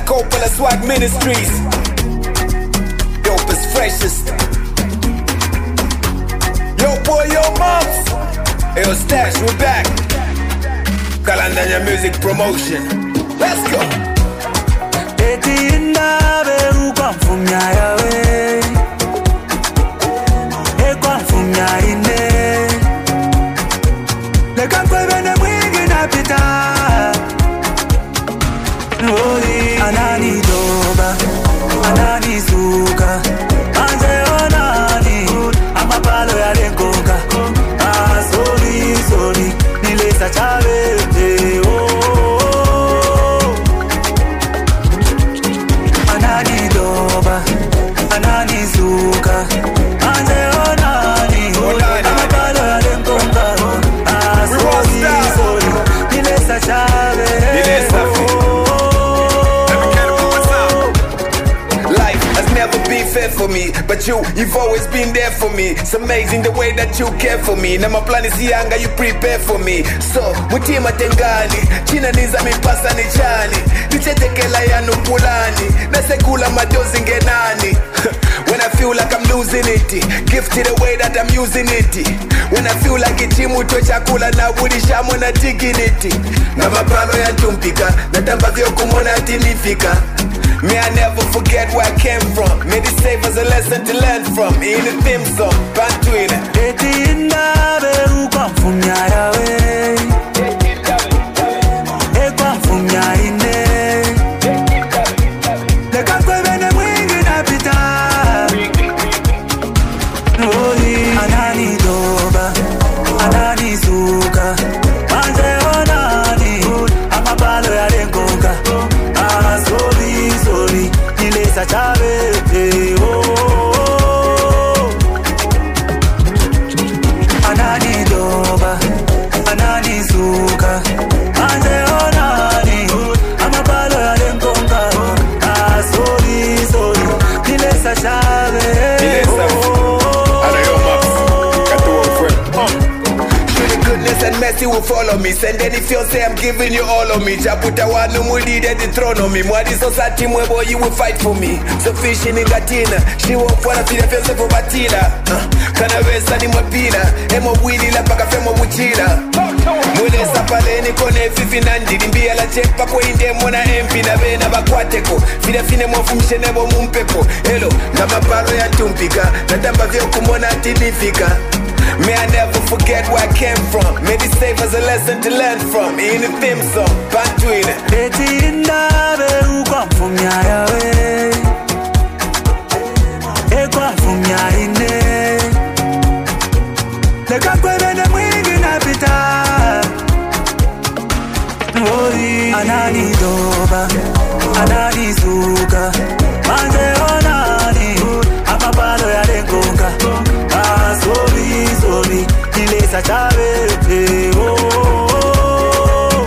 Coppola Swag Ministries. Dopest, freshest. Yo boy, yo moms. Yo Stash, we're back. Kalandanya Music Promotion. Let's go. Anani doba, anani suka, anje onani, amapalo ya lengonga. Ah, sorry, nilesa chavete. Oh, anani doba, anani suka, anje onani, amapalo ya lengonga. Ah, sorry, nilesa chavete. Never been fair for me, but you've always been there for me. It's amazing the way that you care for me. Now my plan is younger, you prepare for me. So, mutima tengani, china niza mipasa ni chani. Nichetekela ya nupulani, nasekula madozi ngenani. When I feel like I'm losing it, gifted the way that I'm using it. When I feel like ichimu to chakula na budishamu na dignity. Na mapalo ya tumpika, natamba vyo kumona tinifika. May I never forget where I came from. May this save as a lesson to learn from. In the theme song, Bantuina. Etinda beru kwa mfunyara we. Ekwa mfunyara ine. Leka kwebene mwingi na pita. Anani doba, anani suka, anje onani, amapalo ya lengonga. Ah, sorry, nilesa chavete. Oh, anani doba, anani suka, anje onani, amapalo ya lengonga. Ah, sorry, nilesa chavete. Goodness and mercy will follow me. Send any feel say I'm giving you all of me. Japuta wanu muli de dethrone me. Mwadi society mwebo you will fight for me. So fishing in Gatina, she won't wanna feel the feel for Batina. Kana wesa ni mwapina, emo wili la paka femo wuchila. Mwile sapaleni kone fifi nandi. Nimbia la chepa kwa inde mwana empi na vena bakwateko. Fide fine mwafumshe nebo mumpeko. Hello, na mapalo ya tumpika. Natamba vyo kumona tinifika. May I never forget where I came from. May this save as a lesson to learn from. In the theme song, Bantuina. Etinda beru kwa mfunyara we. Ekwa mfunyara ine. Leka kwebene mwingi na pita. Anani doba, anani suka, anje onani, amapalo ya lengonga. Ah, sorry, nilesa chavete. Oh,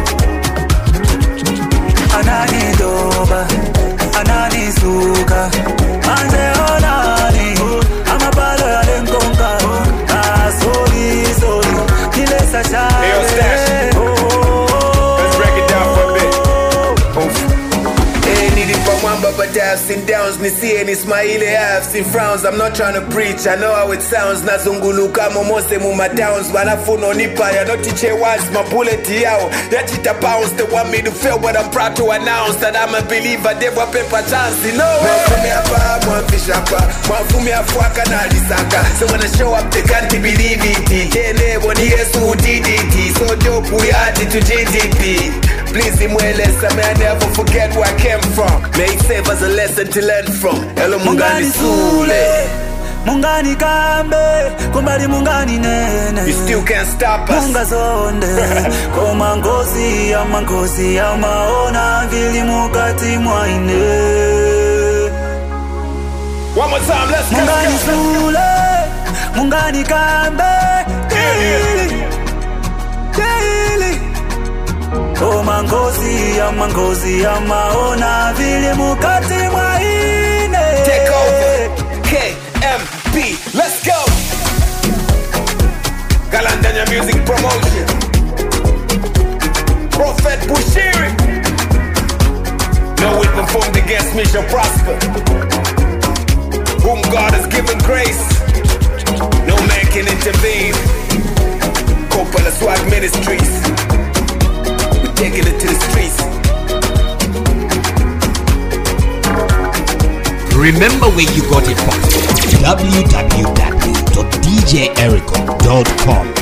anani doba, anani suka, anje onani, amapalo ya lengonga. Ah, sorry, nilesa chavete. Let's break it down for a bit. But I've seen downs, ni see ni smile, I've seen frowns. I'm not trying to preach, I know how it sounds. Nazunguluka momose muma downs. Wanafuno nipa ya no teacher words, my bullet yao. Yachita pounds, they want me to fail, but I'm proud to announce that I'm a believer. They want paper chance, you know. Mwafumi hapa, mwafish hapa, mwafumi afuaka na lisaka. So when I show up, they can't believe it. Tene woni Yesu DDT, so dope we add it to GDP. Please imweleza, may I never forget where I came from. May it save as a lesson to learn from. Hello Mungani Sule, Mungani Kambe, Kumbali Mungani Nene. You still can't stop us. Munga Zonde, Komangozi, Amaona, Vili Mukati Mwaine. One more time, let's go. Mungani Sule, Mungani Kambe, Daily. Komangozi, Amaona, Vili Mukati Mwaine. Take over, KMP, let's go. Kalandanya Music Promotion. Prophet Bushiri. No, formed against me shall prosper. Whom God has given grace, no man can intervene. Coppola Swag Ministries, we're taking it to the streets. Remember where you got it from. www.djericho.com